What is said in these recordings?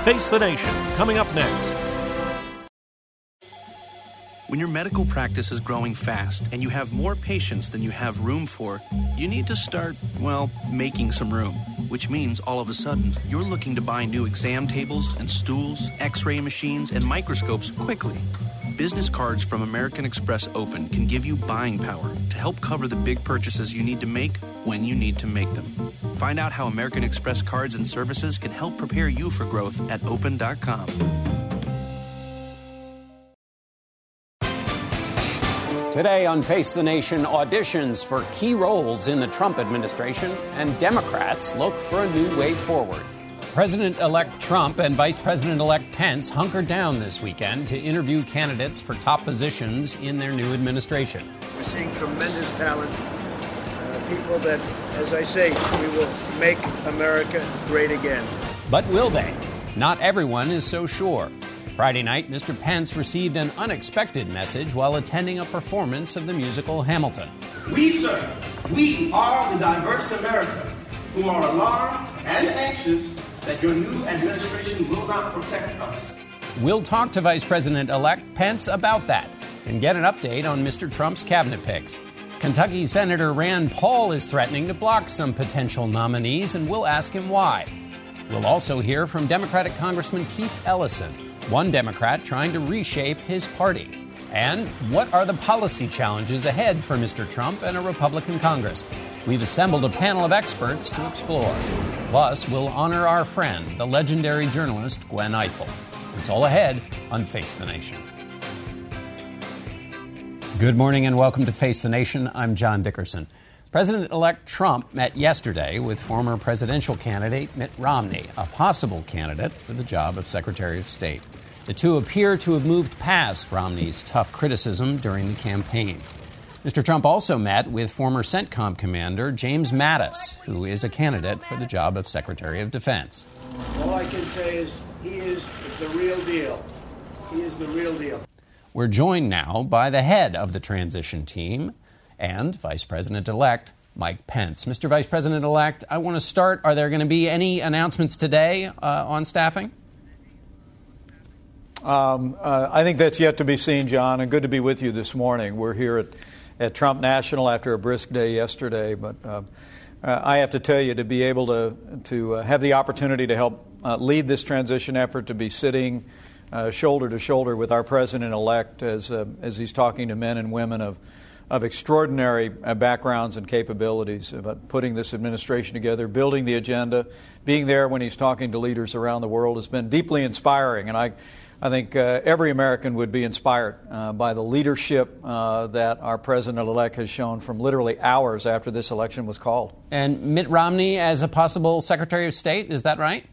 Face the Nation, coming up next. When your medical practice is growing fast and you have more patients than you have room for, you need to start, making some room. Which means all of a sudden, you're looking to buy new exam tables and stools, x-ray machines, and microscopes quickly. Business cards from American Express Open can give you buying power to help cover the big purchases you need to make when you need to make them. Find out how American Express cards and services can help prepare you for growth at open.com. Today on Face the Nation, auditions for key roles in the Trump administration, and Democrats look for a new way forward. President-elect Trump and Vice President-elect Pence hunkered down this weekend to interview candidates for top positions in their new administration. We're seeing tremendous talent, people that, as I say, we will make America great again. But will they? Not everyone is so sure. Friday night, Mr. Pence received an unexpected message while attending a performance of the musical Hamilton. We are the diverse America who are alarmed and anxious that your new administration will not protect us. We'll talk to Vice President-elect Pence about that and get an update on Mr. Trump's cabinet picks. Kentucky Senator Rand Paul is threatening to block some potential nominees, and we'll ask him why. We'll also hear from Democratic Congressman Keith Ellison, one Democrat trying to reshape his party. And what are the policy challenges ahead for Mr. Trump and a Republican Congress? We've assembled a panel of experts to explore. Plus, we'll honor our friend, the legendary journalist Gwen Ifill. It's all ahead on Face the Nation. Good morning and welcome to Face the Nation. I'm John Dickerson. President-elect Trump met yesterday with former presidential candidate Mitt Romney, a possible candidate for the job of Secretary of State. The two appear to have moved past Romney's tough criticism during the campaign. Mr. Trump also met with former CENTCOM commander James Mattis, who is a candidate for the job of Secretary of Defense. All I can say is he is the real deal. He is the real deal. We're joined now by the head of the transition team and Vice President-elect Mike Pence. Mr. Vice President-elect, I want to start. Are there going to be any announcements today on staffing? I think that's yet to be seen, John, and good to be with you this morning. We're here at Trump National after a brisk day yesterday, but I have to tell you, to be able to have the opportunity to help lead this transition effort, to be sitting shoulder to shoulder with our President-elect as he's talking to men and women of extraordinary backgrounds and capabilities about putting this administration together, building the agenda, being there when he's talking to leaders around the world has been deeply inspiring. And I think every American would be inspired by the leadership that our President-elect has shown from literally hours after this election was called. And Mitt Romney as a possible Secretary of State, is that right?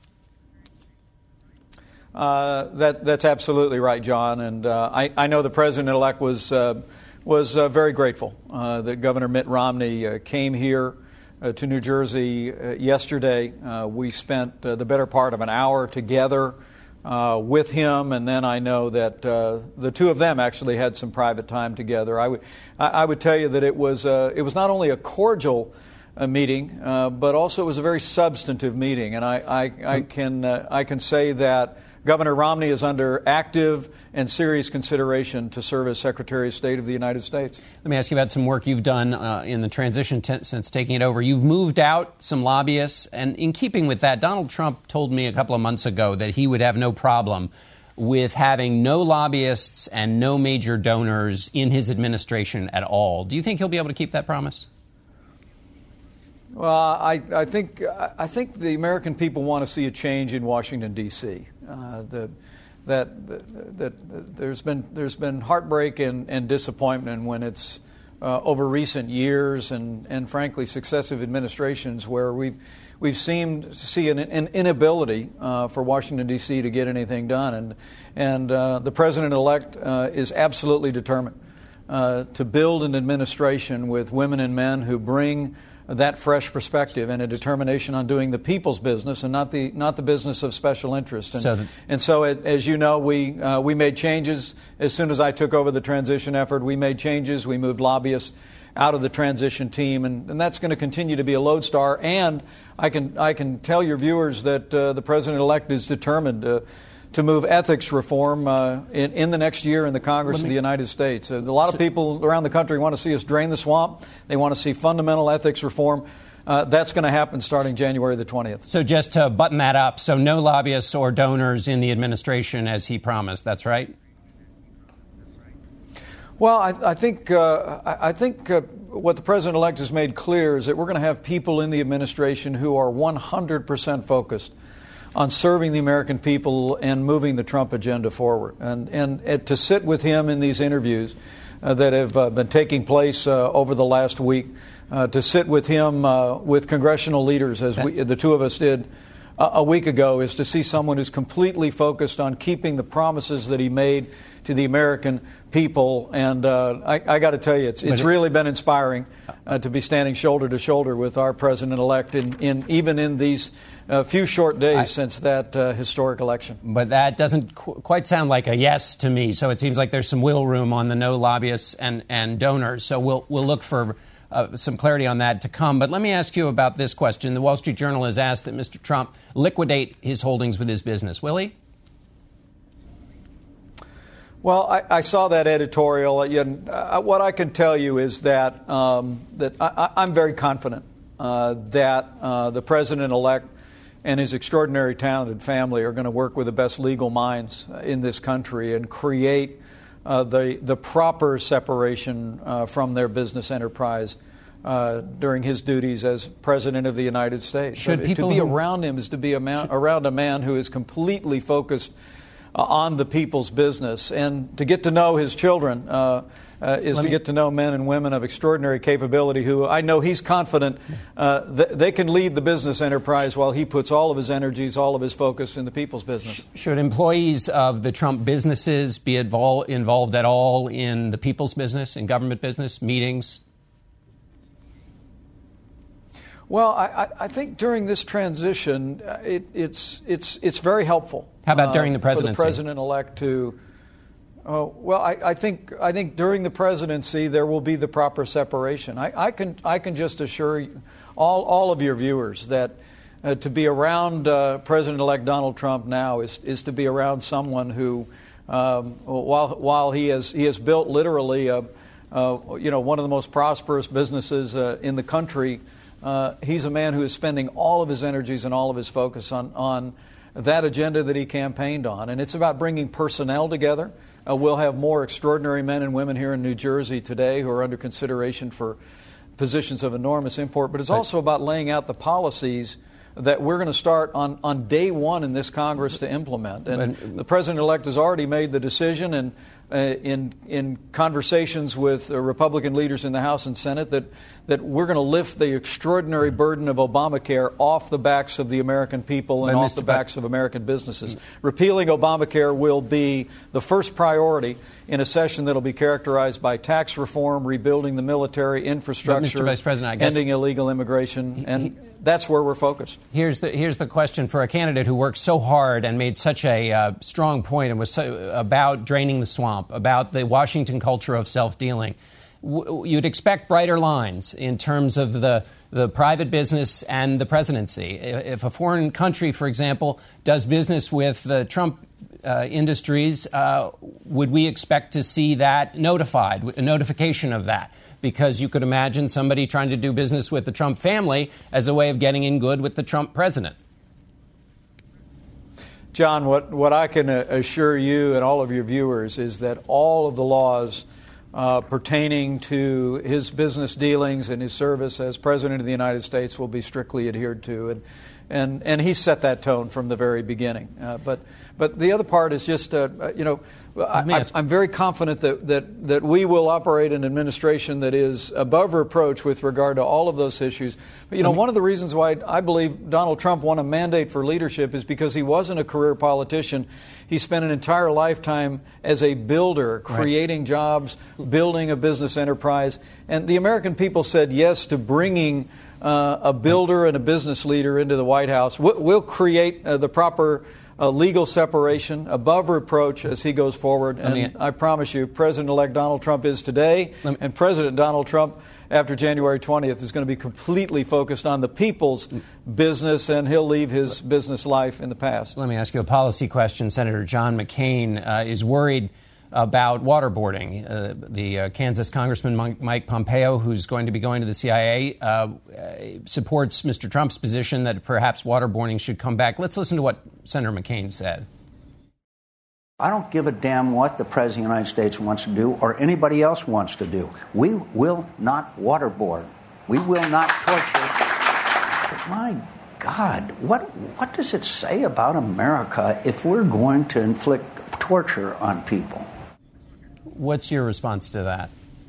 That's absolutely right, John. And I know the President-elect was very grateful that Governor Mitt Romney came here to New Jersey yesterday. We spent the better part of an hour together with him, and then I know that the two of them actually had some private time together. I would tell you that it was not only a cordial meeting, but also it was a very substantive meeting, and I can say that Governor Romney is under active and serious consideration to serve as Secretary of State of the United States. Let me ask you about some work you've done in the transition since taking it over. You've moved out some lobbyists, and in keeping with that, Donald Trump told me a couple of months ago that he would have no problem with having no lobbyists and no major donors in his administration at all. Do you think he'll be able to keep that promise? Well, I think the American people want to see a change in Washington, D.C. That there's been heartbreak and disappointment when it's over recent years and frankly successive administrations where we've seemed to see an inability for Washington, D.C. to get anything done, and the President-elect is absolutely determined to build an administration with women and men who bring that fresh perspective and a determination on doing the people's business and not the business of special interest. And so, as you know, we made changes as soon as I took over the transition effort. We made changes. We moved lobbyists out of the transition team, and that's going to continue to be a lodestar. And I can tell your viewers that the president-elect is determined to move ethics reform in the next year in the Congress of the United States. A lot of people around the country want to see us drain the swamp. They want to see fundamental ethics reform. That's going to happen starting January the 20th. So just to button that up, so no lobbyists or donors in the administration as he promised. That's right? Well, I think what the president-elect has made clear is that we're going to have people in the administration who are 100% focused on serving the American people and moving the Trump agenda forward. And to sit with him in these interviews that have been taking place over the last week, to sit with him with congressional leaders, as the two of us did a week ago, is to see someone who's completely focused on keeping the promises that he made to the American people. And I got to tell you, it's really been inspiring to be standing shoulder to shoulder with our president-elect even in these few short days since that historic election. But that doesn't quite sound like a yes to me. So it seems like there's some wiggle room on the no lobbyists and donors. So we'll look for some clarity on that to come. But let me ask you about this question. The Wall Street Journal has asked that Mr. Trump liquidate his holdings with his business. Will he? Well, I saw that editorial. What I can tell you is that I'm very confident that the president-elect and his extraordinary talented family are going to work with the best legal minds in this country and create the proper separation from their business enterprise during his duties as President of the United States. To be around him is to be around a man who is completely focused on the people's business, and to get to know his children is to get to know men and women of extraordinary capability who I know he's confident they can lead the business enterprise while he puts all of his energies, all of his focus in the people's business. Should employees of the Trump businesses be involved at all in the people's business, in government business, meetings? Well, I think during this transition, it's very helpful. How about during the presidency? For the president-elect to. I think during the presidency there will be the proper separation. I can just assure you, all of your viewers that to be around President-elect Donald Trump now is to be around someone who, while he has built literally one of the most prosperous businesses in the country. He's a man who is spending all of his energies and all of his focus on that agenda that he campaigned on. And it's about bringing personnel together. We'll have more extraordinary men and women here in New Jersey today who are under consideration for positions of enormous import. But it's also about laying out the policies that we're going to start on day one in this Congress to implement. And the president-elect has already made the decision, and in conversations with Republican leaders in the House and Senate, that we're going to lift the extraordinary burden of Obamacare off the backs of the American people and off the backs of American businesses. Repealing Obamacare will be the first priority in a session that will be characterized by tax reform, rebuilding the military infrastructure, Mr. Vice President, I guess, ending illegal immigration, and that's where we're focused. Here's the question for a candidate who worked so hard and made such a strong point and was about draining the swamp, about the Washington culture of self-dealing. You'd expect brighter lines in terms of the private business and the presidency. If a foreign country, for example, does business with the Trump industries, would we expect to see that notified, a notification of that? Because you could imagine somebody trying to do business with the Trump family as a way of getting in good with the Trump president. John, what I can assure you and all of your viewers is that all of the laws pertaining to his business dealings and his service as President of the United States will be strictly adhered to. And he set that tone from the very beginning. But the other part is just, I'm very confident that we will operate an administration that is above reproach with regard to all of those issues. But, one of the reasons why I believe Donald Trump won a mandate for leadership is because he wasn't a career politician. He spent an entire lifetime as a builder, creating jobs, building a business enterprise. And the American people said yes to bringing a builder and a business leader into the White House. We'll create the proper legal separation, above reproach as he goes forward. And I promise you, President-elect Donald Trump is today, and President Donald Trump after January 20th is going to be completely focused on the people's business, and he'll leave his business life in the past. Let me ask you a policy question. Senator John McCain is worried about waterboarding. The Kansas Congressman Mike Pompeo, who's going to be going to the CIA, supports Mr. Trump's position that perhaps waterboarding should come back. Let's listen to what Senator McCain said. I don't give a damn what the President of the United States wants to do or anybody else wants to do. We will not waterboard. We will not torture. But my God, what does it say about America if we're going to inflict torture on people? What's your response to that?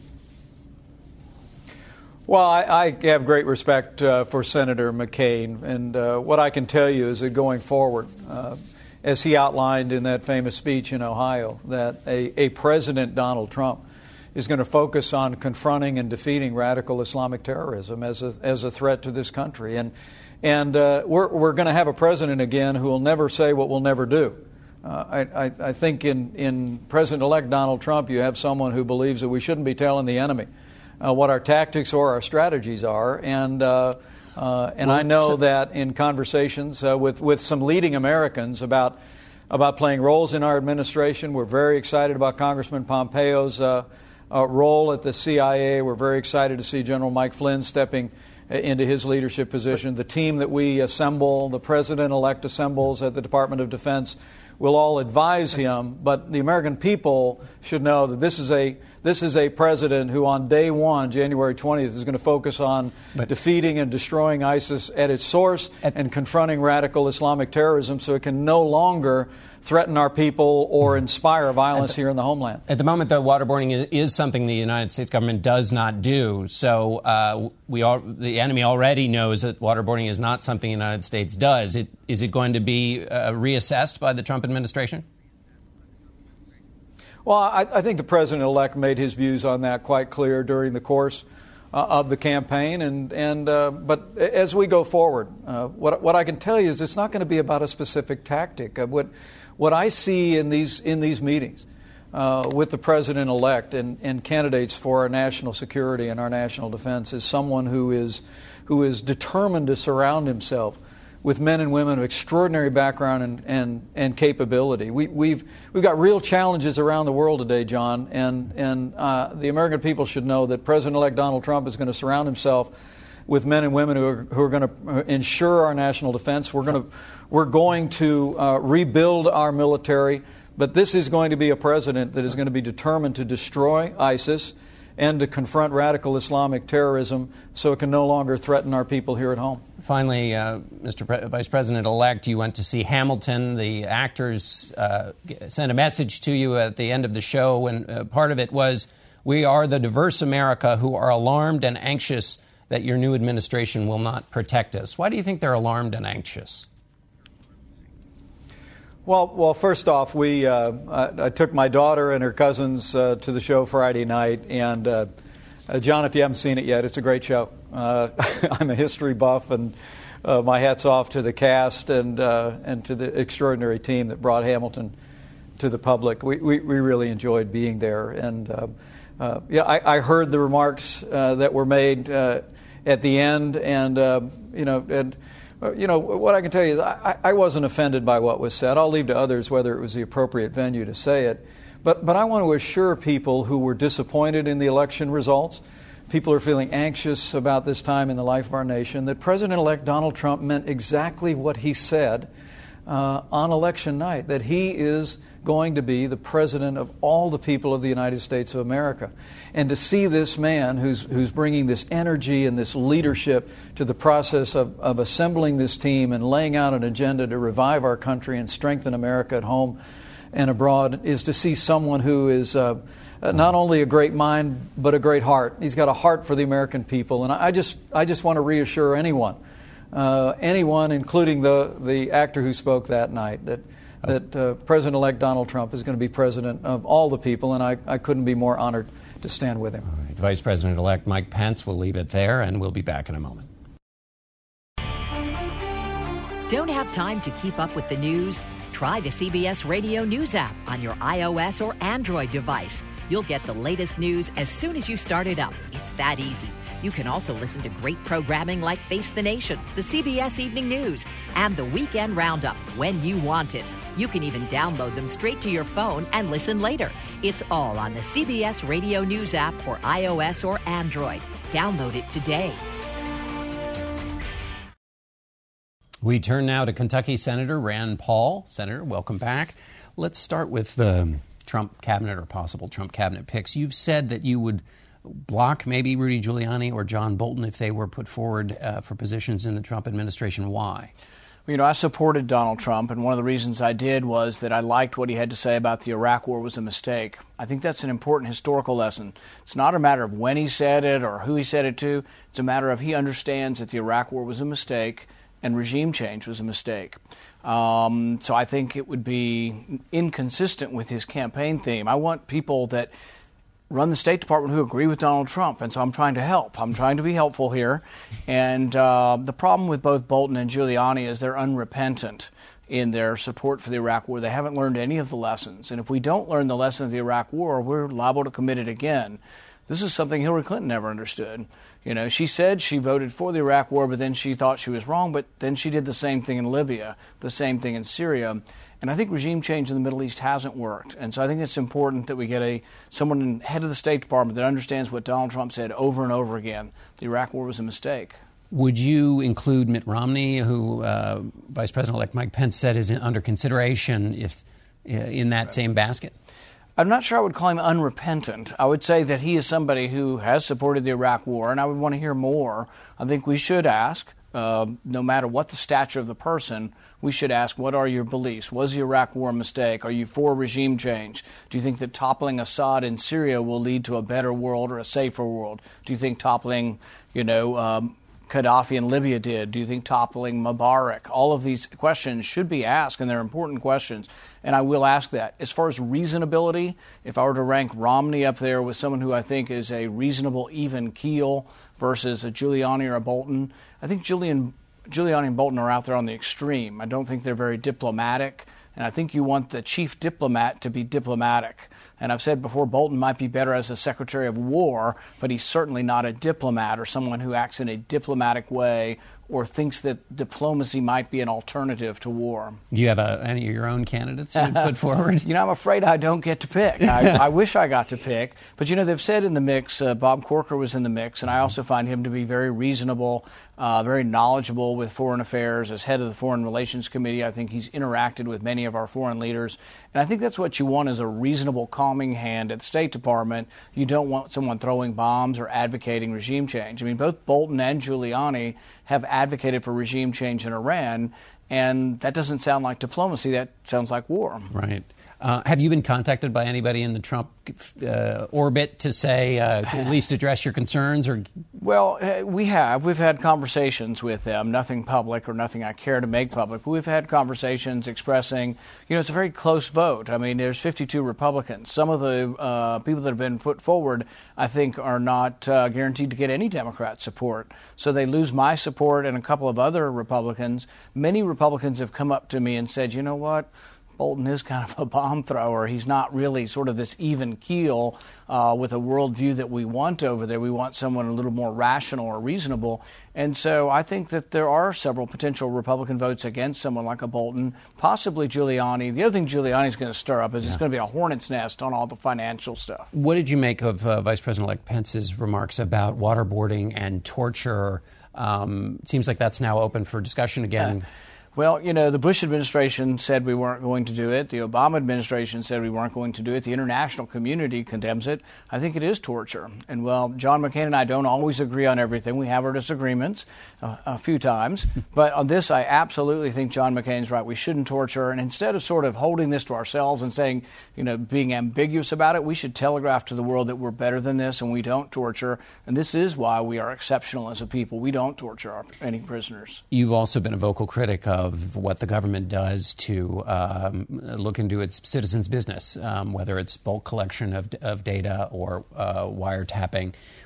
Well, I have great respect for Senator McCain, and what I can tell you is that going forward, as he outlined in that famous speech in Ohio, that a President Donald Trump is going to focus on confronting and defeating radical Islamic terrorism as a threat to this country. And we're going to have a president again who will never say what we'll never do. I think in President-elect Donald Trump, you have someone who believes that we shouldn't be telling the enemy what our tactics or our strategies are. And I know that in conversations with some leading Americans about playing roles in our administration, we're very excited about Congressman Pompeo's role at the CIA. We're very excited to see General Mike Flynn stepping into his leadership position. The team that we assemble, the President-elect assembles at the Department of Defense, will all advise him. But the American people should know that this is a president who on day one, January 20th, is going to focus on defeating and destroying ISIS at its source and confronting radical Islamic terrorism so it can no longer threaten our people or inspire violence here in the homeland. At the moment, though, waterboarding is something the United States government does not do. So the enemy already knows that waterboarding is not something the United States does. Is it going to be reassessed by the Trump administration? Well, I think the President-elect made his views on that quite clear during the course of the campaign. But as we go forward, what I can tell you is it's not going to be about a specific tactic. What I see in these meetings with the President-elect and candidates for our national security and our national defense is someone who is determined to surround himself with men and women of extraordinary background and capability. We've got real challenges around the world today, John, and the American people should know that President-elect Donald Trump is going to surround himself with men and women who are going to ensure our national defense. We're going to rebuild our military, but this is going to be a president that is going to be determined to destroy ISIS and to confront radical Islamic terrorism so it can no longer threaten our people here at home. Finally, Mr. Vice President-elect, you went to see Hamilton. The actors sent a message to you at the end of the show, and part of it was, "We are the diverse America who are alarmed and anxious that your new administration will not protect us." Why do you think they're alarmed and anxious? Well, first off, I took my daughter and her cousins to the show Friday night, and John, if you haven't seen it yet, it's a great show. I'm a history buff, and my hat's off to the cast and to the extraordinary team that brought Hamilton to the public. We really enjoyed being there, and I heard the remarks that were made at the end, and what I can tell you is I wasn't offended by what was said. I'll leave to others whether it was the appropriate venue to say it. But I want to assure people who were disappointed in the election results, people who are feeling anxious about this time in the life of our nation, that President-elect Donald Trump meant exactly what he said on election night, that he is going to be the president of all the people of the United States of America. And to see this man who's bringing this energy and this leadership to the process of assembling this team and laying out an agenda to revive our country and strengthen America at home and abroad, is to see someone who is not only a great mind but a great heart. He's got a heart for the American people. And I just want to reassure anyone, including the actor who spoke that night, that President-elect Donald Trump is going to be president of all the people, and I couldn't be more honored to stand with him. All right. Vice President-elect Mike Pence will leave it there, and we'll be back in a moment. Don't have time to keep up with the news? Try the CBS Radio News app on your iOS or Android device. You'll get the latest news as soon as you start it up. It's that easy. You can also listen to great programming like Face the Nation, the CBS Evening News, and the Weekend Roundup when you want it. You can even download them straight to your phone and listen later. It's all on the CBS Radio News app for iOS or Android. Download it today. We turn now to Kentucky Senator Rand Paul. Senator, welcome back. Let's start with the Trump cabinet or possible Trump cabinet picks. You've said that you would block maybe Rudy Giuliani or John Bolton if they were put forward for positions in the Trump administration. Why? You know, I supported Donald Trump, and one of the reasons I did was that I liked what he had to say about the Iraq War was a mistake. I think that's an important historical lesson. It's not a matter of when he said it or who he said it to. It's a matter of he understands that the Iraq War was a mistake and regime change was a mistake. So I think it would be inconsistent with his campaign theme. I want people that run the State Department who agree with Donald Trump, and so I'm trying to help. I'm trying to be helpful here. And the problem with both Bolton and Giuliani is they're unrepentant in their support for the Iraq War. They haven't learned any of the lessons. And if we don't learn the lesson of the Iraq War, we're liable to commit it again. This is something Hillary Clinton never understood. You know, she said she voted for the Iraq War, but then she thought she was wrong. But then she did the same thing in Libya, the same thing in Syria. And I think regime change in the Middle East hasn't worked. And so I think it's important that we get someone head of the State Department that understands what Donald Trump said over and over again. The Iraq War was a mistake. Would you include Mitt Romney, who Vice President-elect Mike Pence said is under consideration in that same basket? I'm not sure I would call him unrepentant. I would say that he is somebody who has supported the Iraq War, and I would want to hear more. I think we should ask, no matter what the stature of the person, we should ask, what are your beliefs? Was the Iraq War a mistake? Are you for regime change? Do you think that toppling Assad in Syria will lead to a better world or a safer world? Do you think toppling, Gaddafi in Libya did? Do you think toppling Mubarak? All of these questions should be asked, and they're important questions, and I will ask that. As far as reasonability, if I were to rank Romney up there with someone who I think is a reasonable even keel versus a Giuliani or a Bolton, I think Giuliani and Bolton are out there on the extreme. I don't think they're very diplomatic, and I think you want the chief diplomat to be diplomatic. And I've said before, Bolton might be better as a Secretary of War, but he's certainly not a diplomat or someone who acts in a diplomatic way or thinks that diplomacy might be an alternative to war. Do you have any of your own candidates you put forward? I'm afraid I don't get to pick. I wish I got to pick. But, they've said in the mix, Bob Corker was in the mix, and I also find him to be very reasonable, very knowledgeable with foreign affairs. As head of the Foreign Relations Committee, I think he's interacted with many of our foreign leaders. And I think that's what you want is a reasonable, calming hand at the State Department. You don't want someone throwing bombs or advocating regime change. Both Bolton and Giuliani have advocated for regime change in Iran, and that doesn't sound like diplomacy. That sounds like war. Right. Have you been contacted by anybody in the Trump orbit to say, to at least address your concerns? Or Well, we have. We've had conversations with them, nothing public or nothing I care to make public, but we've had conversations expressing, it's a very close vote. There's 52 Republicans. Some of the people that have been put forward, I think, are not guaranteed to get any Democrat support. So they lose my support and a couple of other Republicans. Many Republicans have come up to me and said, you know what? Bolton is kind of a bomb thrower. He's not really sort of this even keel with a worldview that we want over there. We want someone a little more rational or reasonable. And so I think that there are several potential Republican votes against someone like a Bolton, possibly Giuliani. The other thing Giuliani's going to stir up is it's going to be a hornet's nest on all the financial stuff. What did you make of Vice President-elect Pence's remarks about waterboarding and torture? It seems like that's now open for discussion again. Well, the Bush administration said we weren't going to do it. The Obama administration said we weren't going to do it. The international community condemns it. I think it is torture. And, John McCain and I don't always agree on everything. We have our disagreements a few times. But on this, I absolutely think John McCain's right. We shouldn't torture. And instead of sort of holding this to ourselves and saying, being ambiguous about it, we should telegraph to the world that we're better than this and we don't torture. And this is why we are exceptional as a people. We don't torture any prisoners. You've also been a vocal critic of what the government does to look into its citizens' business, whether it's bulk collection of data or wiretapping.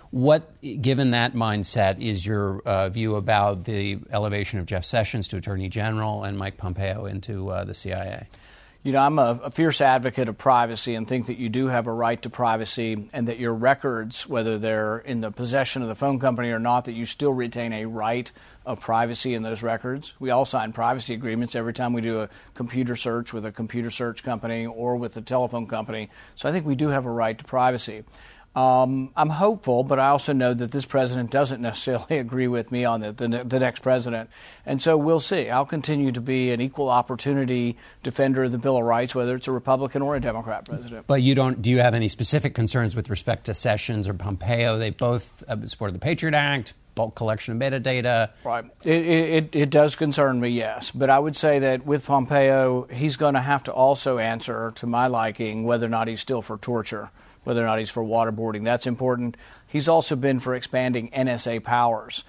What, given that mindset, is your view about the elevation of Jeff Sessions to Attorney General and Mike Pompeo into the CIA? You know, I'm a fierce advocate of privacy and think that you do have a right to privacy and that your records, whether they're in the possession of the phone company or not, that you still retain a right of privacy in those records. We all sign privacy agreements every time we do a computer search with a computer search company or with a telephone company. So I think we do have a right to privacy. I'm hopeful, but I also know that this president doesn't necessarily agree with me on the next president. And so we'll see. I'll continue to be an equal opportunity defender of the Bill of Rights, whether it's a Republican or a Democrat president. But do you have any specific concerns with respect to Sessions or Pompeo? They've both supported the Patriot Act, bulk collection of metadata. Right. It does concern me, yes. But I would say that with Pompeo, he's going to have to also answer, to my liking, whether or not he's still for torture, whether or not he's for waterboarding. That's important. He's also been for expanding NSA powers.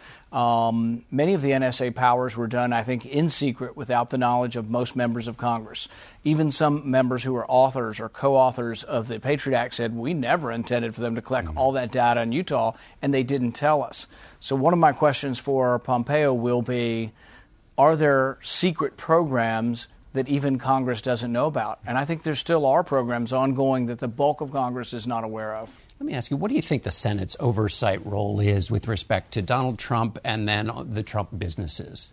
Many of the NSA powers were done, I think, in secret without the knowledge of most members of Congress. Even some members who are authors or co-authors of the Patriot Act said, we never intended for them to collect all that data in Utah, and they didn't tell us. So one of my questions for Pompeo will be, are there secret programs that even Congress doesn't know about? And I think there still are programs ongoing that the bulk of Congress is not aware of. Let me ask you, what do you think the Senate's oversight role is with respect to Donald Trump and then the Trump businesses?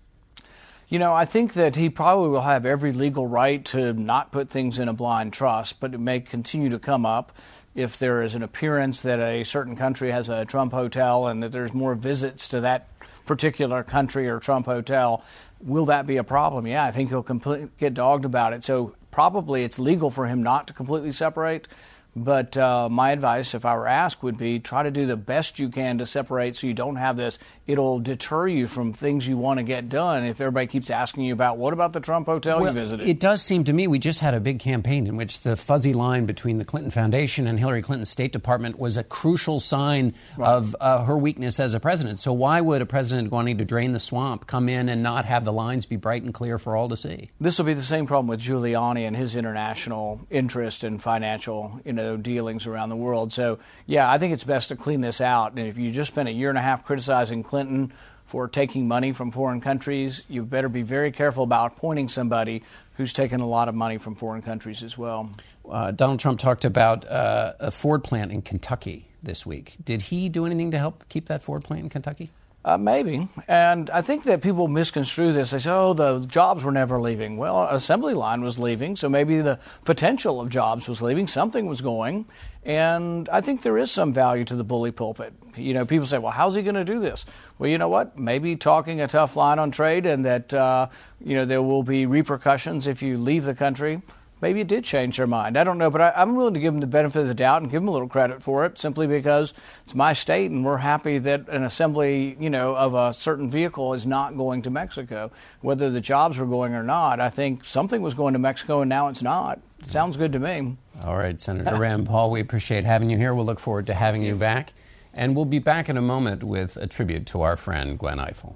You know, I think that he probably will have every legal right to not put things in a blind trust, but it may continue to come up if there is an appearance that a certain country has a Trump hotel and that there's more visits to that particular country or Trump hotel. Will that be a problem? Yeah, I think he'll get dogged about it. So probably it's legal for him not to completely separate. But my advice, if I were asked, would be try to do the best you can to separate so you don't have this. It'll deter you from things you want to get done if everybody keeps asking you about, what about the Trump hotel you visited? It does seem to me we just had a big campaign in which the fuzzy line between the Clinton Foundation and Hillary Clinton's State Department was a crucial sign of her weakness as a president. So why would a president wanting to drain the swamp come in and not have the lines be bright and clear for all to see? This will be the same problem with Giuliani and his international interest and financial, dealings around the world. So, yeah, I think it's best to clean this out. And if you just spent a year and a half criticizing Clinton for taking money from foreign countries, you better be very careful about appointing somebody who's taken a lot of money from foreign countries as well. Donald Trump talked about a Ford plant in Kentucky this week. Did he do anything to help keep that Ford plant in Kentucky? Maybe. And I think that people misconstrue this. They say, oh, the jobs were never leaving. Well, assembly line was leaving, so maybe the potential of jobs was leaving. Something was going. And I think there is some value to the bully pulpit. You know, people say, well, how's he going to do this? Well, you know what? Maybe talking a tough line on trade and that, there will be repercussions if you leave the country. Maybe it did change their mind. I don't know, but I'm willing to give them the benefit of the doubt and give them a little credit for it simply because it's my state and we're happy that an assembly, of a certain vehicle is not going to Mexico. Whether the jobs were going or not, I think something was going to Mexico and now it's not. It sounds good to me. All right, Senator Rand Paul, we appreciate having you here. We'll look forward to having you back. And we'll be back in a moment with a tribute to our friend Gwen Ifill.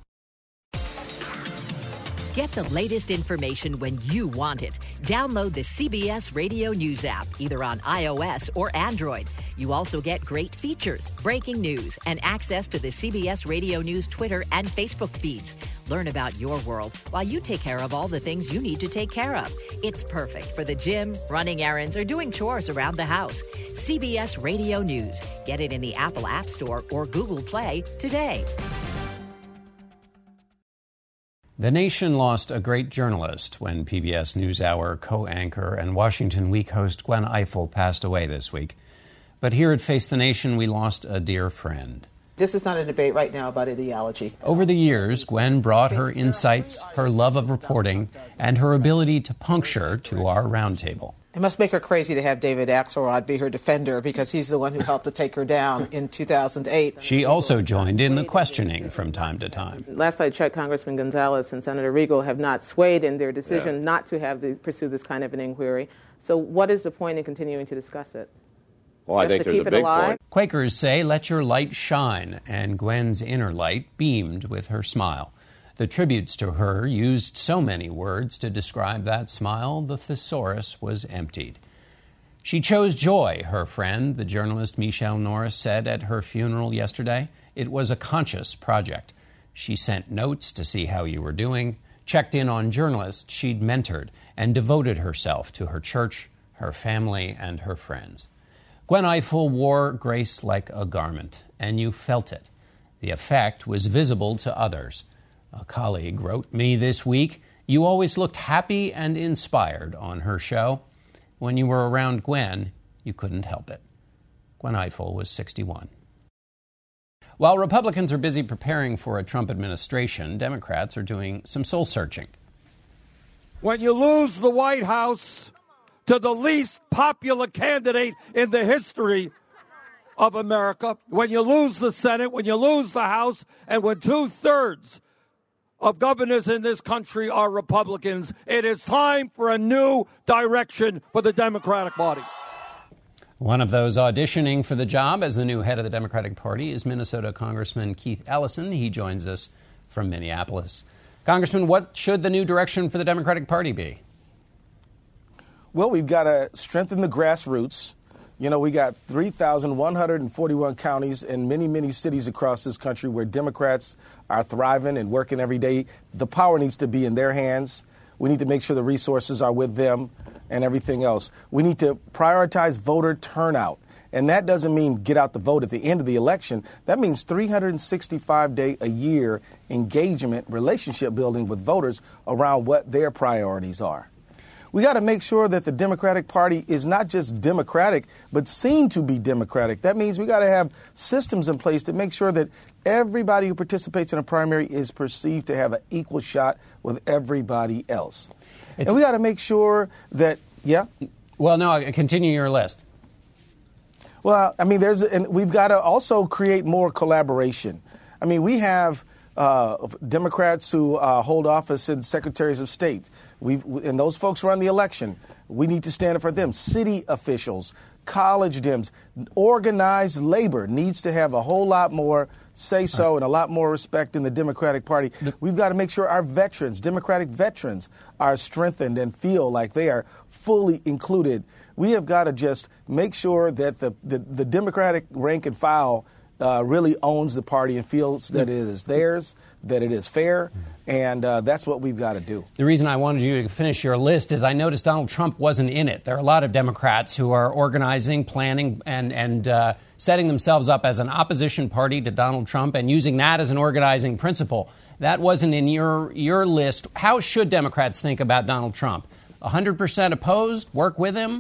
Get the latest information when you want it. Download the CBS Radio News app, either on iOS or Android. You also get great features, breaking news, and access to the CBS Radio News Twitter and Facebook feeds. Learn about your world while you take care of all the things you need to take care of. It's perfect for the gym, running errands, or doing chores around the house. CBS Radio News. Get it in the Apple App Store or Google Play today. The nation lost a great journalist when PBS NewsHour co-anchor and Washington Week host Gwen Ifill passed away this week. But here at Face the Nation, we lost a dear friend. This is not a debate right now about ideology. Over the years, Gwen brought her insights, her love of reporting, and her ability to puncture to our roundtable. It must make her crazy to have David Axelrod be her defender because he's the one who helped to take her down in 2008. She also joined in the questioning from time to time. Last I checked, Congressman Gonzalez and Senator Riegel have not swayed in their decision not to pursue this kind of an inquiry. So what is the point in continuing to discuss it? Well, I think there's a big point. Quakers say, let your light shine, and Gwen's inner light beamed with her smile. The tributes to her used so many words to describe that smile, the thesaurus was emptied. She chose joy, her friend, the journalist Michelle Norris, said at her funeral yesterday. It was a conscious project. She sent notes to see how you were doing, checked in on journalists she'd mentored, and devoted herself to her church, her family, and her friends. Gwen Ifill wore grace like a garment, and you felt it. The effect was visible to others. A colleague wrote me this week, "You always looked happy and inspired on her show. When you were around Gwen, you couldn't help it." Gwen Ifill was 61. While Republicans are busy preparing for a Trump administration, Democrats are doing some soul-searching. When you lose the White House to the least popular candidate in the history of America, when you lose the Senate, when you lose the House, and when 2/3 of governors in this country are Republicans, it is time for a new direction for the Democratic Party. One of those auditioning for the job as the new head of the Democratic Party is Minnesota Congressman Keith Ellison. He joins us from Minneapolis. Congressman, what should the new direction for the Democratic Party be? Well, we've got to strengthen the grassroots. You know, we got 3,141 counties and many, many cities across this country where Democrats are thriving and working every day. The power needs to be in their hands. We need to make sure the resources are with them and everything else. We need to prioritize voter turnout. And that doesn't mean get out the vote at the end of the election. That means 365-day-a-year engagement, relationship building with voters around what their priorities are. We got to make sure that the Democratic Party is not just democratic, but seen to be democratic. That means we got to have systems in place to make sure that everybody who participates in a primary is perceived to have an equal shot with everybody else. And we got to make sure that, Well, no, continue your list. Well, I mean, we've got to also create more collaboration. I mean, we have Democrats who hold office in secretaries of state. And those folks run the election. We need to stand up for them. City officials, college Dems, organized labor needs to have a whole lot more say-so and a lot more respect in the Democratic Party. We've got to make sure our veterans, Democratic veterans, are strengthened and feel like they are fully included. We have got to just make sure that the Democratic rank and file really owns the party and feels that it is theirs, that it is fair, and that's what we've got to do. The reason I wanted you to finish your list is I noticed Donald Trump wasn't in it. There are a lot of Democrats who are organizing, planning, and setting themselves up as an opposition party to Donald Trump and using that as an organizing principle. That wasn't in your list. How should Democrats think about Donald Trump? 100% opposed? Work with him?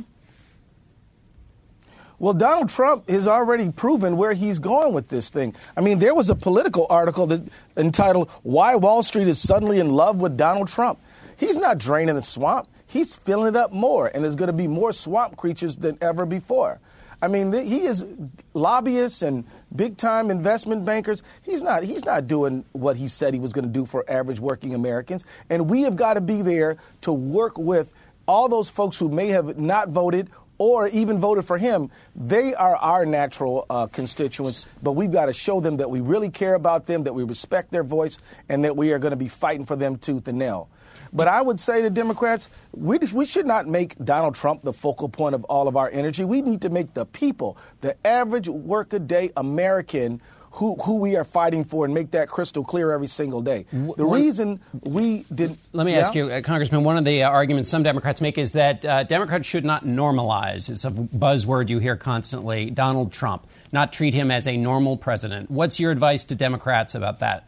Well, Donald Trump has already proven where he's going with this thing. I mean, there was a Politico article that entitled, "Why Wall Street is Suddenly in Love with Donald Trump." He's not draining the swamp. He's filling it up more, and there's going to be more swamp creatures than ever before. I mean, he is lobbyists and big-time investment bankers. He's not doing what he said he was going to do for average working Americans. And we have got to be there to work with all those folks who may have not voted or even voted for him. They are our natural constituents, but we've got to show them that we really care about them, that we respect their voice, and that we are going to be fighting for them tooth and nail. But I would say to Democrats, we should not make Donald Trump the focal point of all of our energy. We need to make the people, the average workaday American, who we are fighting for, and make that crystal clear every single day. The reason we did... Let me ask you, Congressman, one of the arguments some Democrats make is that Democrats should not normalize, it's a buzzword you hear constantly, Donald Trump, not treat him as a normal president. What's your advice to Democrats about that?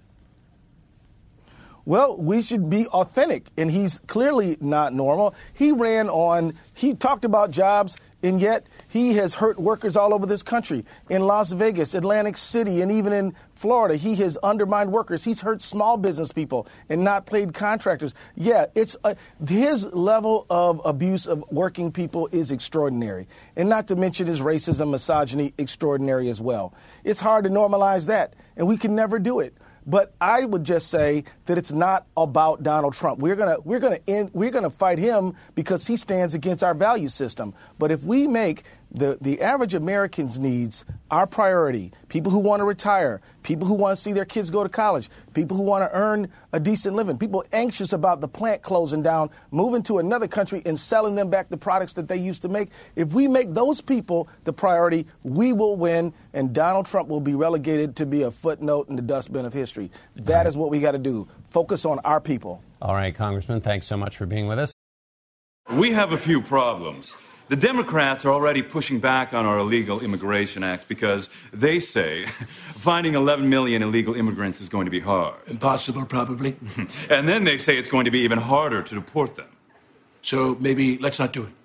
Well, we should be authentic, and he's clearly not normal. He talked about jobs, and yet he has hurt workers all over this country. In Las Vegas, Atlantic City, and even in Florida, he has undermined workers. He's hurt small business people and not paid contractors. Yeah, his level of abuse of working people is extraordinary. And not to mention his racism, misogyny, extraordinary as well. It's hard to normalize that, and we can never do it. But I would just say that it's not about Donald Trump. We're gonna fight him because he stands against our value system. But if we make The average American's needs are priority. People who want to retire, people who want to see their kids go to college, people who want to earn a decent living, people anxious about the plant closing down, moving to another country and selling them back the products that they used to make. If we make those people the priority, we will win, and Donald Trump will be relegated to be a footnote in the dustbin of history. That is what we got to do. Focus on our people. All right, Congressman, thanks so much for being with us. We have a few problems. The Democrats are already pushing back on our Illegal Immigration Act because they say finding 11 million illegal immigrants is going to be hard. Impossible, probably. And then they say it's going to be even harder to deport them. So maybe let's not do it.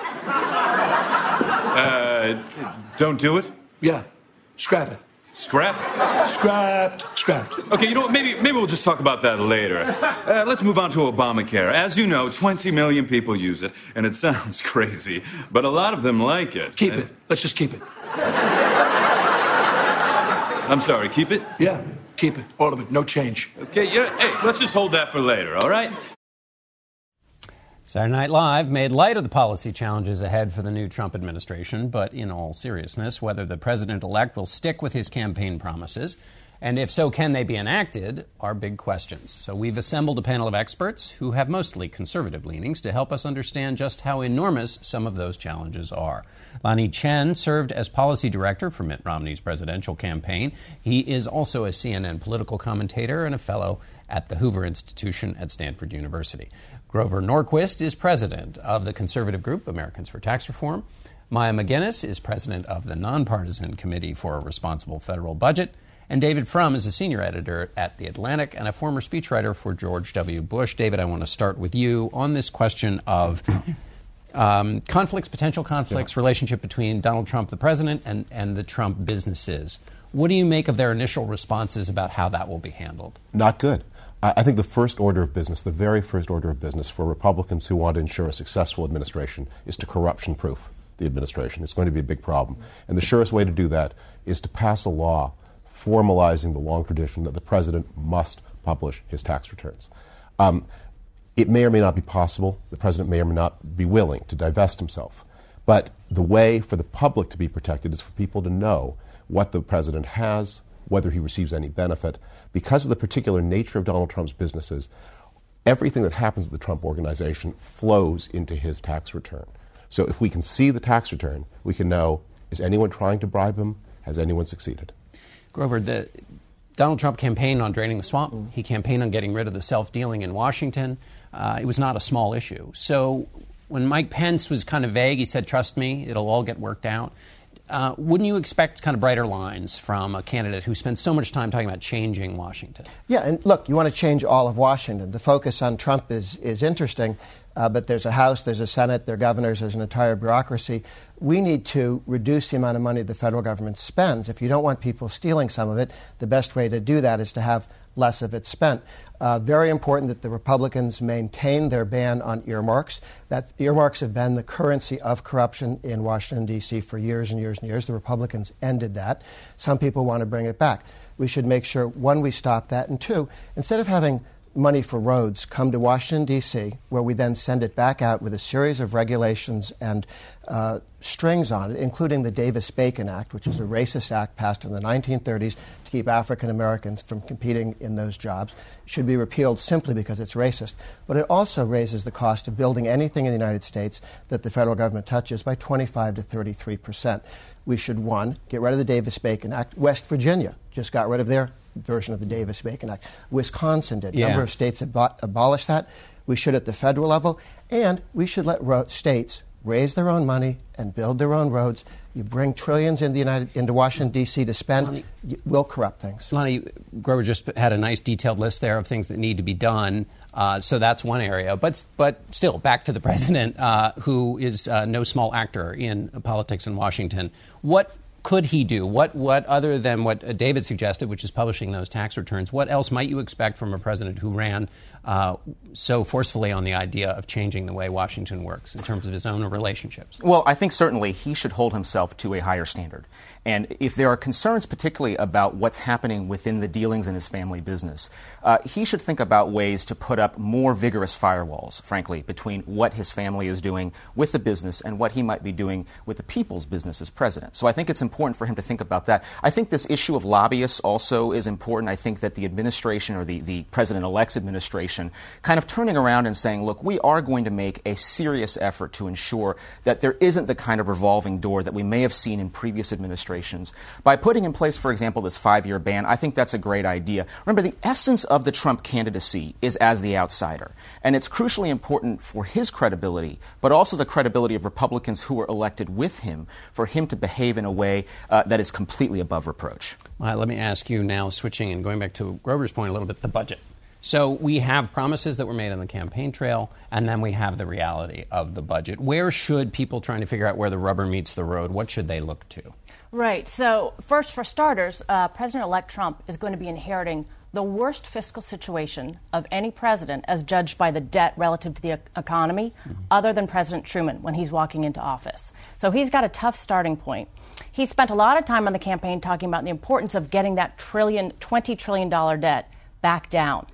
Don't do it? Yeah. Scrap it. Scrap it? Scrapped. Okay, you know what? Maybe we'll just talk about that later. Let's move on to Obamacare. As you know, 20 million people use it, and it sounds crazy, but a lot of them like it. Keep it. Let's just keep it. I'm sorry, keep it? Yeah, keep it. All of it. No change. Okay, hey, let's just hold that for later, all right? Saturday Night Live made light of the policy challenges ahead for the new Trump administration, but in all seriousness, whether the president-elect will stick with his campaign promises, and if so, can they be enacted, are big questions. So we've assembled a panel of experts who have mostly conservative leanings to help us understand just how enormous some of those challenges are. Lanhee Chen served as policy director for Mitt Romney's presidential campaign. He is also a CNN political commentator and a fellow at the Hoover Institution at Stanford University. Grover Norquist is president of the conservative group Americans for Tax Reform. Maya McGinnis is president of the Nonpartisan Committee for a Responsible Federal Budget. And David Frum is a senior editor at The Atlantic and a former speechwriter for George W. Bush. David, I want to start with you on this question of potential conflicts, relationship between Donald Trump, the president, and the Trump businesses. What do you make of their initial responses about how that will be handled? Not good. I think the first order of business, the very first order of business for Republicans who want to ensure a successful administration is to corruption-proof the administration. It's going to be a big problem. And the surest way to do that is to pass a law formalizing the long tradition that the president must publish his tax returns. It may or may not be possible. The president may or may not be willing to divest himself. But the way for the public to be protected is for people to know what the president has, whether he receives any benefit. Because of the particular nature of Donald Trump's businesses, everything that happens at the Trump Organization flows into his tax return. So if we can see the tax return, we can know, is anyone trying to bribe him? Has anyone succeeded? Grover, the Donald Trump campaigned on draining the swamp. He campaigned on getting rid of the self-dealing in Washington. It was not a small issue. So when Mike Pence was kind of vague, he said, trust me, it'll all get worked out. Wouldn't you expect kind of brighter lines from a candidate who spends so much time talking about changing Washington? Yeah, and look, you want to change all of Washington. The focus on Trump is interesting, but there's a House, there's a Senate, there are governors, there's an entire bureaucracy. We need to reduce the amount of money the federal government spends. If you don't want people stealing some of it, the best way to do that is to have less of it spent. Very important that the Republicans maintain their ban on earmarks. That earmarks have been the currency of corruption in Washington, D.C. for years and years and years. The Republicans ended that. Some people want to bring it back. We should make sure, one, we stop that, and two, instead of having money for roads come to Washington, D.C., where we then send it back out with a series of regulations and strings on it, including the Davis-Bacon Act, which is a racist act passed in the 1930s to keep African Americans from competing in those jobs. It should be repealed simply because it's racist. But it also raises the cost of building anything in the United States that the federal government touches by 25 to 33%. We should, one, get rid of the Davis-Bacon Act. West Virginia just got rid of their version of the Davis-Bacon Act. Wisconsin did. A number of states abolished that. We should at the federal level, and we should let states raise their own money and build their own roads. You bring trillions into Washington, D.C. to spend, we'll corrupt things. Lonnie, Grover just had a nice detailed list there of things that need to be done. So that's one area. But still, back to the president, who is no small actor in politics in Washington. What could he do? What other than what David suggested, which is publishing those tax returns, what else might you expect from a president who ran so forcefully on the idea of changing the way Washington works in terms of his own relationships? Well, I think certainly he should hold himself to a higher standard. And if there are concerns particularly about what's happening within the dealings in his family business, he should think about ways to put up more vigorous firewalls, frankly, between what his family is doing with the business and what he might be doing with the people's business as president. So I think it's important for him to think about that. I think this issue of lobbyists also is important. I think that the administration or the president-elect's administration kind of turning around and saying, look, we are going to make a serious effort to ensure that there isn't the kind of revolving door that we may have seen in previous administrations. By putting in place, for example, this 5-year ban, I think that's a great idea. Remember, the essence of the Trump candidacy is as the outsider. And it's crucially important for his credibility, but also the credibility of Republicans who were elected with him, for him to behave in a way that is completely above reproach. Let me ask you now, switching and going back to Grover's point a little bit, the budget. So we have promises that were made on the campaign trail, and then we have the reality of the budget. Where should people trying to figure out where the rubber meets the road, what should they look to? Right. So first, for starters, President-elect Trump is going to be inheriting the worst fiscal situation of any president as judged by the debt relative to the economy, other than President Truman when he's walking into office. So he's got a tough starting point. He spent a lot of time on the campaign talking about the importance of getting that $20 trillion debt back down.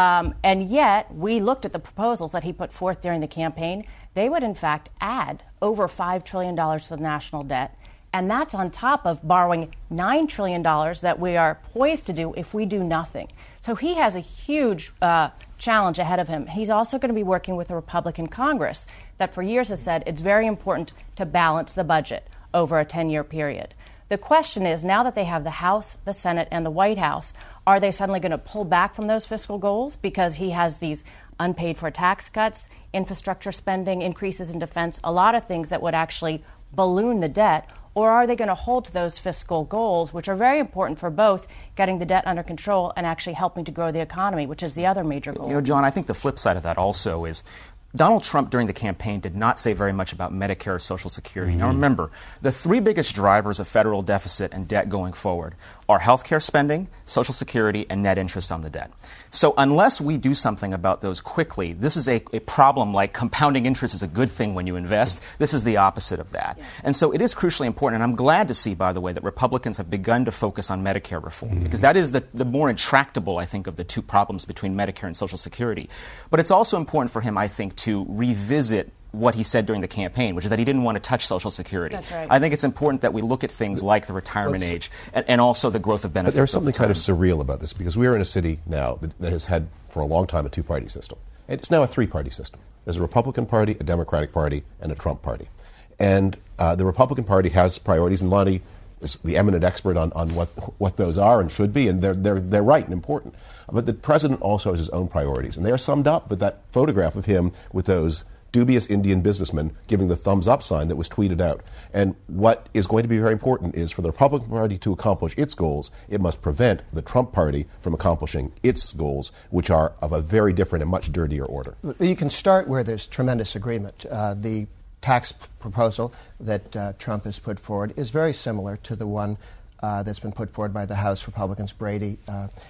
And yet, we looked at the proposals that he put forth during the campaign. They would, in fact, add over $5 trillion to the national debt. And that's on top of borrowing $9 trillion that we are poised to do if we do nothing. So he has a huge challenge ahead of him. He's also going to be working with a Republican Congress that for years has said it's very important to balance the budget over a 10-year period. The question is, now that they have the House, the Senate, and the White House, are they suddenly going to pull back from those fiscal goals because he has these unpaid for tax cuts, infrastructure spending, increases in defense, a lot of things that would actually balloon the debt? Or are they going to hold to those fiscal goals, which are very important for both getting the debt under control and actually helping to grow the economy, which is the other major goal? You know, John, I think the flip side of that also is Donald Trump during the campaign did not say very much about Medicare or Social Security. Now remember, the three biggest drivers of federal deficit and debt going forward are health care spending, Social Security, and net interest on the debt. So unless we do something about those quickly, this is a problem like compounding interest is a good thing when you invest. This is the opposite of that. And so it is crucially important, and I'm glad to see, by the way, that Republicans have begun to focus on Medicare reform, because that is the more intractable, I think, of the two problems between Medicare and Social Security. But it's also important for him, I think, to revisit what he said during the campaign, which is that he didn't want to touch Social Security. That's right. I think it's important that we look at things like the retirement age and also the growth of benefits. But there's something kind of surreal about this, because we are in a city now that has had for a long time a two-party system. It's now a three-party system. There's a Republican Party, a Democratic Party, and a Trump Party. And the Republican Party has priorities, and Lonnie is the eminent expert on what those are and should be, and they're right and important. But the president also has his own priorities, and they are summed up with that photograph of him with those dubious Indian businessmen giving the thumbs up sign that was tweeted out. And what is going to be very important is for the Republican Party to accomplish its goals, it must prevent the Trump Party from accomplishing its goals, which are of a very different and much dirtier order. You can start where there's tremendous agreement. The tax proposal that Trump has put forward is very similar to the one that's been put forward by the House Republicans, Brady,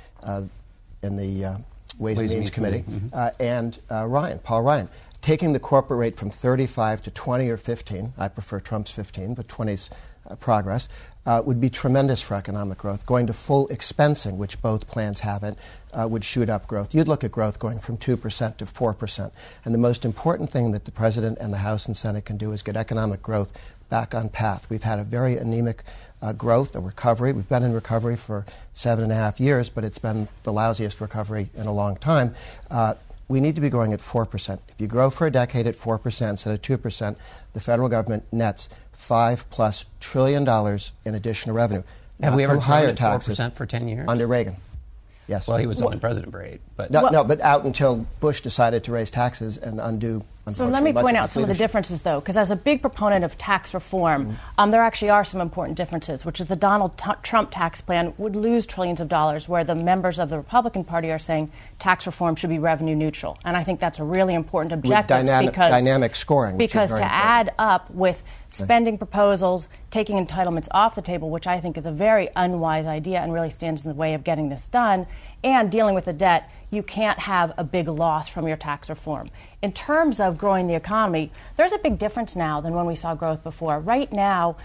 in the Ways and Means Committee, and Paul Ryan. Taking the corporate rate from 35 to 20 or 15, I prefer Trump's 15, but 20's progress, would be tremendous for economic growth. Going to full expensing, which both plans have it, would shoot up growth. You'd look at growth going from 2% to 4%. And the most important thing that the President and the House and Senate can do is get economic growth back on path. We've had a very anemic growth, a recovery. We've been in recovery for 7.5 years, but it's been the lousiest recovery in a long time. We need to be growing at 4%. If you grow for a decade at 4% instead of 2%, the federal government nets $5+ trillion in additional revenue. Have we ever from higher grown at taxes 4% for 10 years? Under Reagan. Yes. Well, he was only president for 8. But no, but out until Bush decided to raise taxes and undo So let me point out some of the differences, though, because as a big proponent of tax reform, there actually are some important differences, which is the Donald Trump tax plan would lose trillions of dollars, where the members of the Republican Party are saying tax reform should be revenue neutral. And I think that's a really important objective. Dynamic scoring. Because to add up with spending proposals, taking entitlements off the table, which I think is a very unwise idea and really stands in the way of getting this done, and dealing with the debt, you can't have a big loss from your tax reform. In terms of growing the economy, there's a big difference now than when we saw growth before. Right now,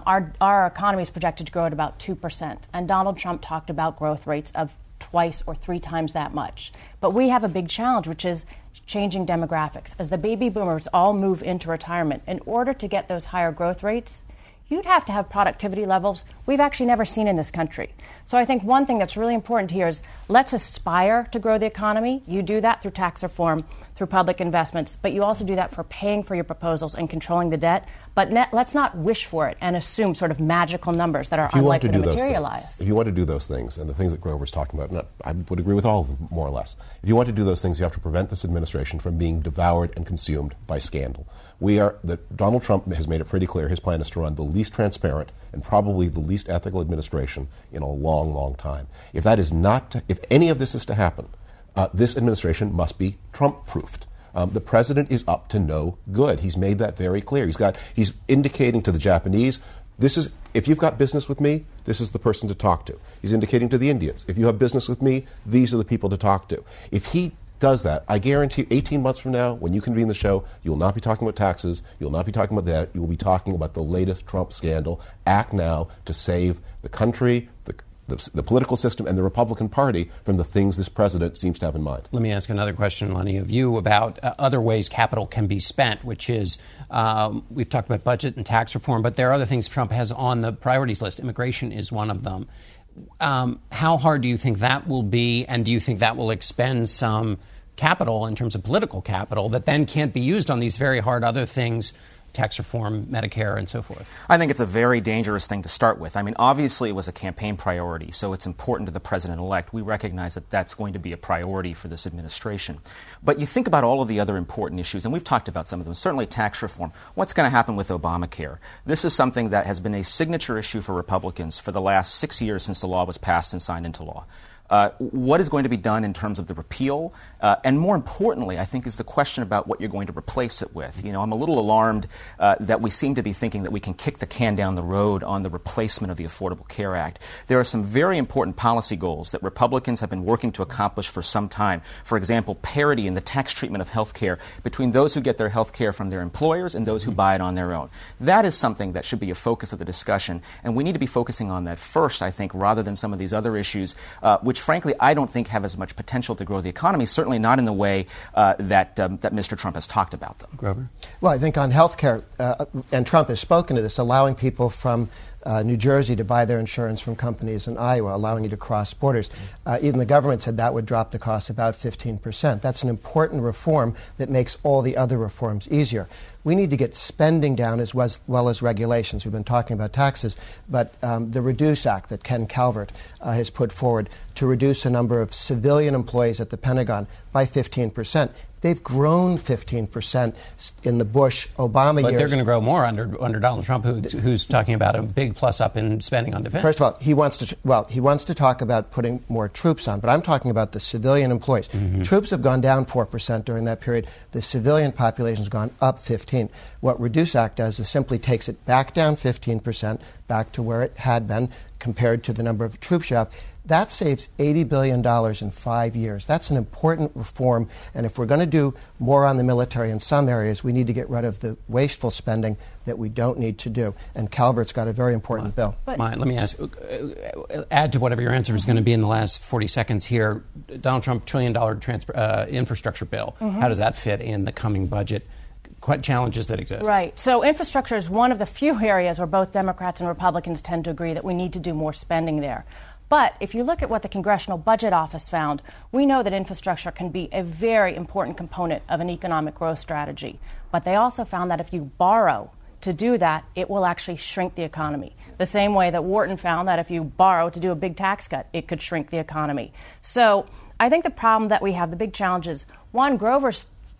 our economy is projected to grow at about 2%, and Donald Trump talked about growth rates of twice or three times that much. But we have a big challenge, which is changing demographics. As the baby boomers all move into retirement, in order to get those higher growth rates, you'd have to have productivity levels we've actually never seen in this country. So I think one thing that's really important here is let's aspire to grow the economy. You do that through tax reform, through public investments, but you also do that for paying for your proposals and controlling the debt. But let's not wish for it and assume sort of magical numbers that are unlikely to materialize. If you want to do those things, and the things that Grover's talking about, I would agree with all of them, more or less. If you want to do those things, you have to prevent this administration from being devoured and consumed by scandal. Donald Trump has made it pretty clear his plan is to run the least transparent and probably the least ethical administration in a long, long time. If any of this is to happen, this administration must be Trump-proofed. The president is up to no good. He's made that very clear. He's indicating to the Japanese, if you've got business with me, this is the person to talk to. He's indicating to the Indians, if you have business with me, these are the people to talk to. If he does that, I guarantee 18 months from now, when you convene the show, you will not be talking about taxes, you will not be talking about that, you will be talking about the latest Trump scandal. Act now to save the country, the political system, and the Republican Party from the things this president seems to have in mind. Let me ask another question, Lenny, of you about other ways capital can be spent, which is, we've talked about budget and tax reform, but there are other things Trump has on the priorities list. Immigration is one of them. How hard do you think that will be, and do you think that will expend some capital in terms of political capital that then can't be used on these very hard other things, tax reform, Medicare, and so forth? I think it's a very dangerous thing to start with. I mean, obviously it was a campaign priority, so it's important to the president-elect. We recognize that that's going to be a priority for this administration. But you think about all of the other important issues, and we've talked about some of them, certainly tax reform. What's going to happen with Obamacare? This is something that has been a signature issue for Republicans for the last 6 years since the law was passed and signed into law. What is going to be done in terms of the repeal? And more importantly, I think, is the question about what you're going to replace it with. You know, I'm a little alarmed that we seem to be thinking that we can kick the can down the road on the replacement of the Affordable Care Act. There are some very important policy goals that Republicans have been working to accomplish for some time. For example, parity in the tax treatment of health care between those who get their health care from their employers and those who buy it on their own. That is something that should be a focus of the discussion, and we need to be focusing on that first, I think, rather than some of these other issues, which frankly, I don't think have as much potential to grow the economy, certainly not in the way that Mr. Trump has talked about them. Grover? Well, I think on health care, and Trump has spoken to this, allowing people from New Jersey to buy their insurance from companies in Iowa, allowing you to cross borders. Even the government said that would drop the cost about 15%. That's an important reform that makes all the other reforms easier. We need to get spending down as well as regulations. We've been talking about taxes, but the Reduce Act that Ken Calvert has put forward to reduce the number of civilian employees at the Pentagon by 15%. They've grown 15% in the Bush-Obama years. But they're going to grow more under Donald Trump, who's talking about a big plus up in spending on defense. First of all, he wants to talk about putting more troops on, but I'm talking about the civilian employees. Mm-hmm. Troops have gone down 4% during that period. The civilian population has gone up 15%. What Reduce Act does is simply takes it back down 15%, back to where it had been compared to the number of troops you have. That saves $80 billion in 5 years. That's an important reform. And if we're going to do more on the military in some areas, we need to get rid of the wasteful spending that we don't need to do. And Calvert's got a very important bill. Let me ask, add to whatever your answer is going to be in the last 40 seconds here. Donald Trump, $1 trillion infrastructure bill. Mm-hmm. How does that fit in the coming budget? Quite challenges that exist. Right. So infrastructure is one of the few areas where both Democrats and Republicans tend to agree that we need to do more spending there. But if you look at what the Congressional Budget Office found, we know that infrastructure can be a very important component of an economic growth strategy. But they also found that if you borrow to do that, it will actually shrink the economy. The same way that Wharton found that if you borrow to do a big tax cut, it could shrink the economy. So I think the problem that we have, the big challenge is, one, Grover's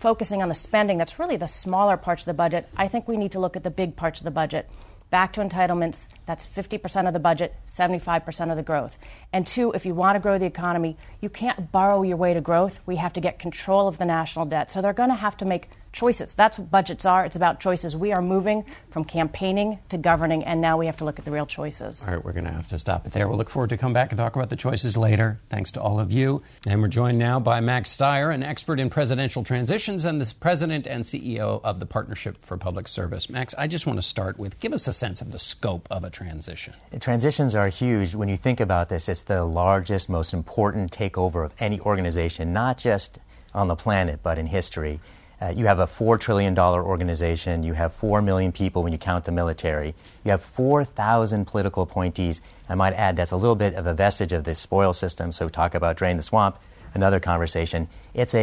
focusing on the spending, that's really the smaller parts of the budget. I think we need to look at the big parts of the budget. Back to entitlements, that's 50% of the budget, 75% of the growth. And two, if you want to grow the economy, you can't borrow your way to growth. We have to get control of the national debt. So they're going to have to make choices. That's what budgets are. It's about choices. We are moving from campaigning to governing, and now we have to look at the real choices. All right, we're going to have to stop it there. We'll look forward to come back and talk about the choices later. Thanks to all of you. And we're joined now by Max Stier, an expert in presidential transitions and the president and CEO of the Partnership for Public Service. Max, I just want to start with, give us a sense of the scope of a transition. Transitions are huge. When you think about this, it's the largest, most important takeover of any organization, not just on the planet, but in history. You have a $4 trillion organization. You have 4 million people when you count the military. You have 4,000 political appointees. I might add that's a little bit of a vestige of this spoil system. So talk about drain the swamp, another conversation. It's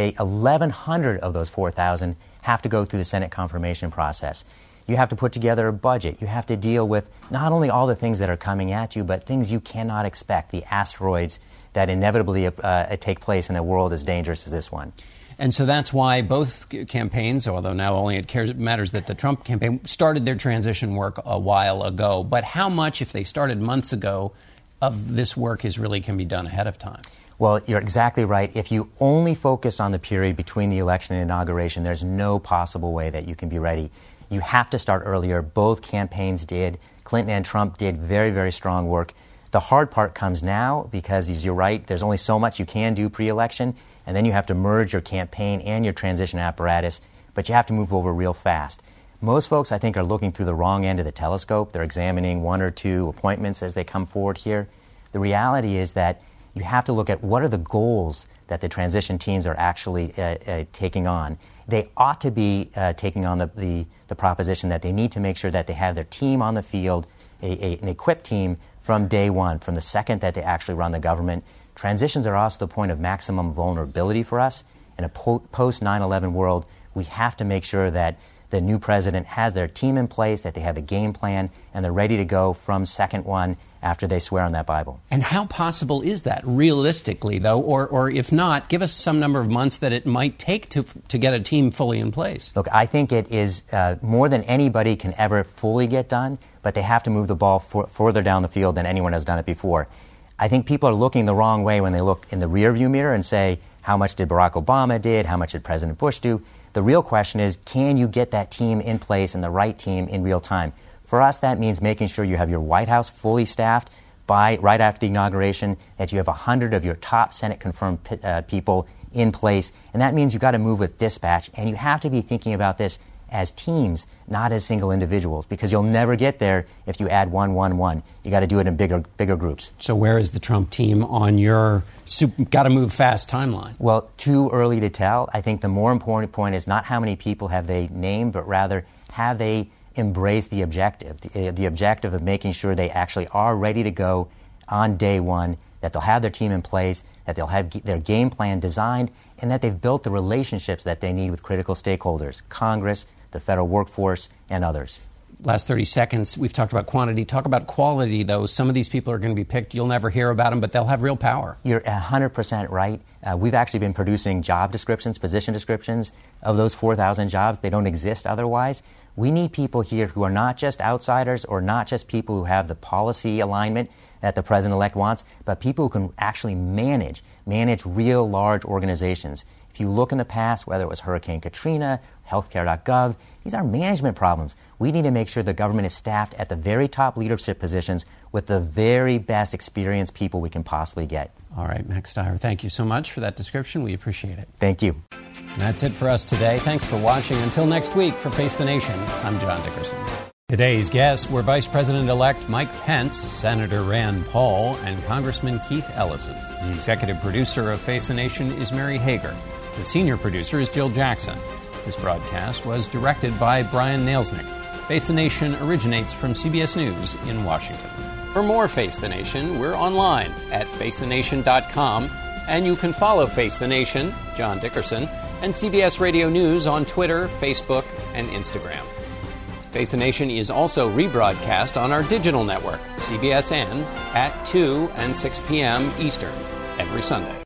1,100 of those 4,000 have to go through the Senate confirmation process. You have to put together a budget. You have to deal with not only all the things that are coming at you, but things you cannot expect, the asteroids that inevitably take place in a world as dangerous as this one. And so that's why both campaigns, although now only it matters that the Trump campaign started their transition work a while ago. But how much, if they started months ago, of this work can be done ahead of time? Well, you're exactly right. If you only focus on the period between the election and inauguration, there's no possible way that you can be ready. You have to start earlier. Both campaigns did. Clinton and Trump did very, very strong work. The hard part comes now because, as you're right, there's only so much you can do pre-election, and then you have to merge your campaign and your transition apparatus, but you have to move over real fast. Most folks, I think, are looking through the wrong end of the telescope. They're examining one or two appointments as they come forward here. The reality is that you have to look at what are the goals that the transition teams are actually taking on. They ought to be taking on the proposition that they need to make sure that they have their team on the field, an equipped team from day one, from the second that they actually run the government. Transitions are also the point of maximum vulnerability for us. In a post-9/11 world, we have to make sure that the new president has their team in place, that they have a game plan, and they're ready to go from second one after they swear on that Bible. And how possible is that realistically, though? Or if not, give us some number of months that it might take to get a team fully in place. Look, I think it is more than anybody can ever fully get done, but they have to move the ball further down the field than anyone has done it before. I think people are looking the wrong way when they look in the rearview mirror and say, how much did Barack Obama did? How much did President Bush do? The real question is, can you get that team in place and the right team in real time? For us, that means making sure you have your White House fully staffed by right after the inauguration, that you have 100 of your top Senate-confirmed people in place. And that means you've got to move with dispatch. And you have to be thinking about this as teams, not as single individuals, because you'll never get there if you add 1. You got to do it in bigger groups. So where is the Trump team on your got to move fast timeline? Well, too early to tell. I think the more important point is not how many people have they named, but rather have they embraced the objective, the objective of making sure they actually are ready to go on day one, that they'll have their team in place, that they'll have their game plan designed, and that they've built the relationships that they need with critical stakeholders, Congress, the federal workforce, and others. Last 30 seconds, we've talked about quantity. Talk about quality, though. Some of these people are going to be picked. You'll never hear about them, but they'll have real power. You're 100% right. We've actually been producing job descriptions, position descriptions of those 4,000 jobs. They don't exist otherwise. We need people here who are not just outsiders or not just people who have the policy alignment that the president-elect wants, but people who can actually manage real large organizations. If you look in the past, whether it was Hurricane Katrina, healthcare.gov, these are management problems. We need to make sure the government is staffed at the very top leadership positions with the very best experienced people we can possibly get. All right, Max Stier, thank you so much for that description. We appreciate it. Thank you. That's it for us today. Thanks for watching. Until next week, for Face the Nation, I'm John Dickerson. Today's guests were Vice President-elect Mike Pence, Senator Rand Paul, and Congressman Keith Ellison. The executive producer of Face the Nation is Mary Hager. The senior producer is Jill Jackson. This broadcast was directed by Brian Nailsnick. Face the Nation originates from CBS News in Washington. For more Face the Nation, we're online at facethenation.com, and you can follow Face the Nation, John Dickerson, and CBS Radio News on Twitter, Facebook, and Instagram. Face the Nation is also rebroadcast on our digital network, CBSN, at 2 and 6 p.m. Eastern, every Sunday.